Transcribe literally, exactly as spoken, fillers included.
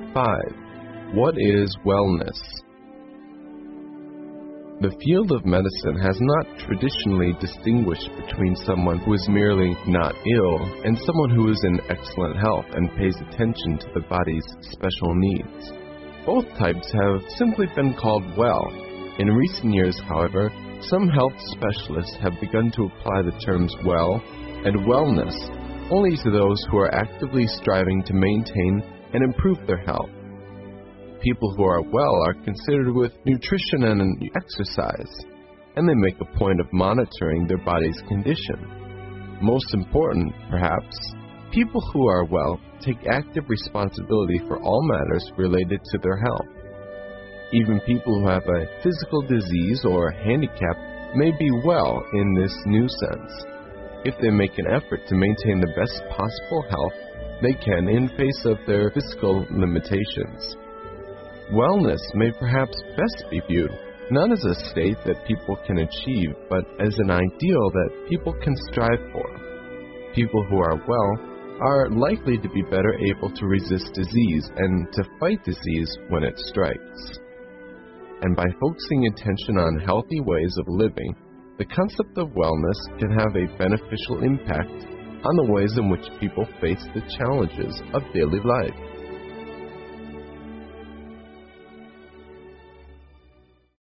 five. What is wellness? The field of medicine has not traditionally distinguished between someone who is merely not ill and someone who is in excellent health and pays attention to the body's special needs. Both types have simply been called well. In recent years, however, some health specialists have begun to apply the terms well and wellness only to those who are actively striving to maintain and improve their health. People who are well are considered with nutrition and exercise, and they make a point of monitoring their body's condition. Most important, perhaps, people who are well take active responsibility for all matters related to their health. Even people who have a physical disease or handicap may be well in this new sense, if they make an effort to maintain the best possible health they can in face of their physical limitations. Wellness may perhaps best be viewed not as a state that people can achieve, but as an ideal that people can strive for. People who are well are likely to be better able to resist disease and to fight disease when it strikes. And by focusing attention on healthy ways of living, the concept of wellness can have a beneficial impact on the ways in which people face the challenges of daily life.